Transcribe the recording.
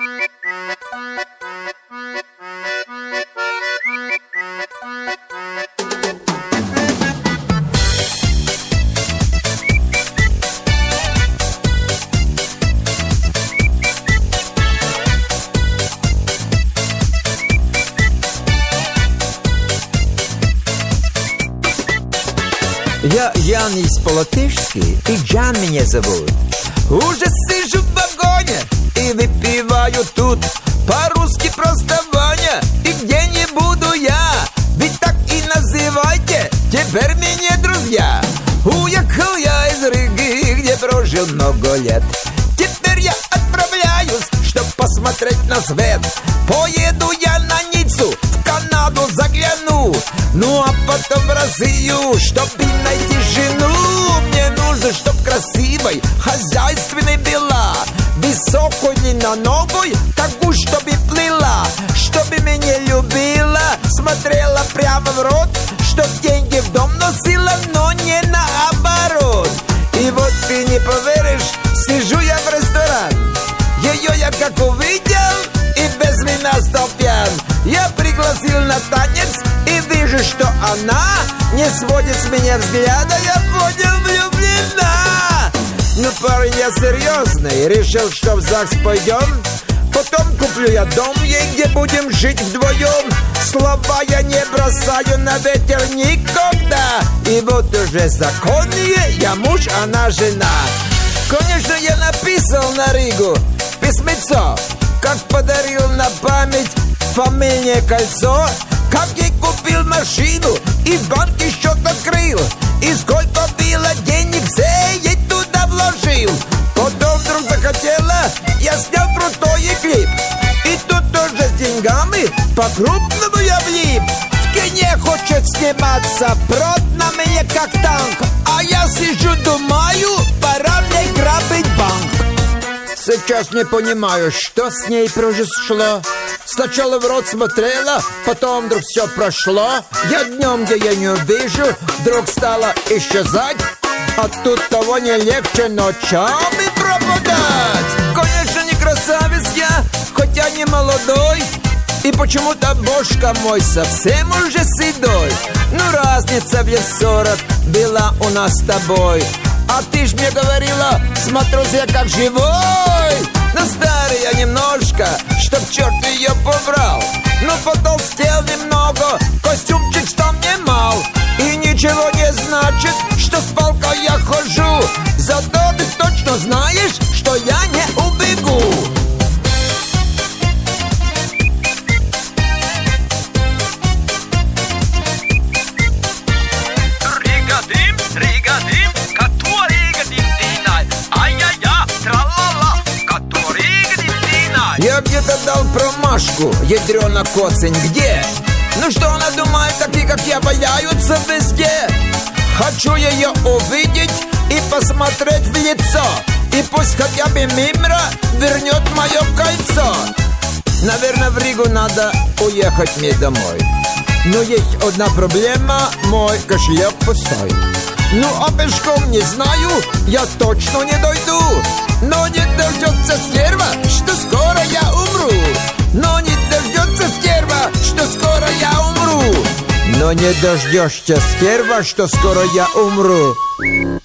Я Янис Полотышский, и Джан меня зовут. Уже сижу в вагоне и выпиваю тут по-русски просто Ваня. И где не буду я, ведь так и называйте теперь меня друзья. Уехал я из Риги, где прожил много лет. Теперь я отправляюсь, чтоб посмотреть на свет. Поеду я на Ниццу, в Канаду загляну. Ну а потом в Россию, чтоб и найти жену. Мне нужно, чтоб красивой, хозяйственной была, высокой, длинноногой, такую, чтоб и плыла, чтоб и меня любила, смотрела прямо в рот, чтоб деньги в дом носила, но не наоборот. И вот ты не поверишь, сижу я в ресторан. Ее я как увидел, и без вина стал пьян. Я пригласил на танец, и вижу, что она не сводит с меня взгляда. Я понял, влюблена. Ну, парень, я серьезный, решил, что в ЗАГС пойдем. Потом куплю я дом ей, где будем жить вдвоем. Слова я не бросаю на ветер никогда. И вот уже законные, я муж, она жена. Конечно, я написал на Ригу письмецо, как подарил на память фамильное кольцо, как ей купил машину и в банке счет открыл, и сколько было денег все ей туда вложил. Потом вдруг захотела, я снял крутой клип, и тут тоже с деньгами по-крупному я влип. В кине хочет сниматься, прот на мне как танк, а я сижу, думаю, пора мне грабить банк. Сейчас не понимаю, что с ней произошло. Сначала в рот смотрела, потом вдруг все прошло. Я днем, где я не увижу, вдруг стала исчезать. А тут того не легче ночами пропадать. Конечно, не красавец я, хотя не молодой. И почему-то бошка мой совсем уже седой. Ну, разница в лет 40 была у нас с тобой. А ты ж мне говорила, смотрю я как живой. Но старый я немножко, чтоб черт ее побрал. Но потолстел немного, костюмчик стал мне мал. И ничего не значит, что с палкой я хожу. Зато ты точно знаешь, что я не убегу. Я где-то дал промашку, ядрёна коцень, где? Ну что она думает, такие как я валяются везде? Хочу ее увидеть и посмотреть в лицо, и пусть хотя бы мимра вернет мое кольцо. Наверное, в Ригу надо уехать мне домой. Но есть одна проблема, мой кошелек пустой. Ну а пешком не знаю, я точно не дойду. Но не дождется стерва, что скоро я умру. Но не дождется стерва, что скоро я умру. Но не дождешься, стерва, что скоро я умру.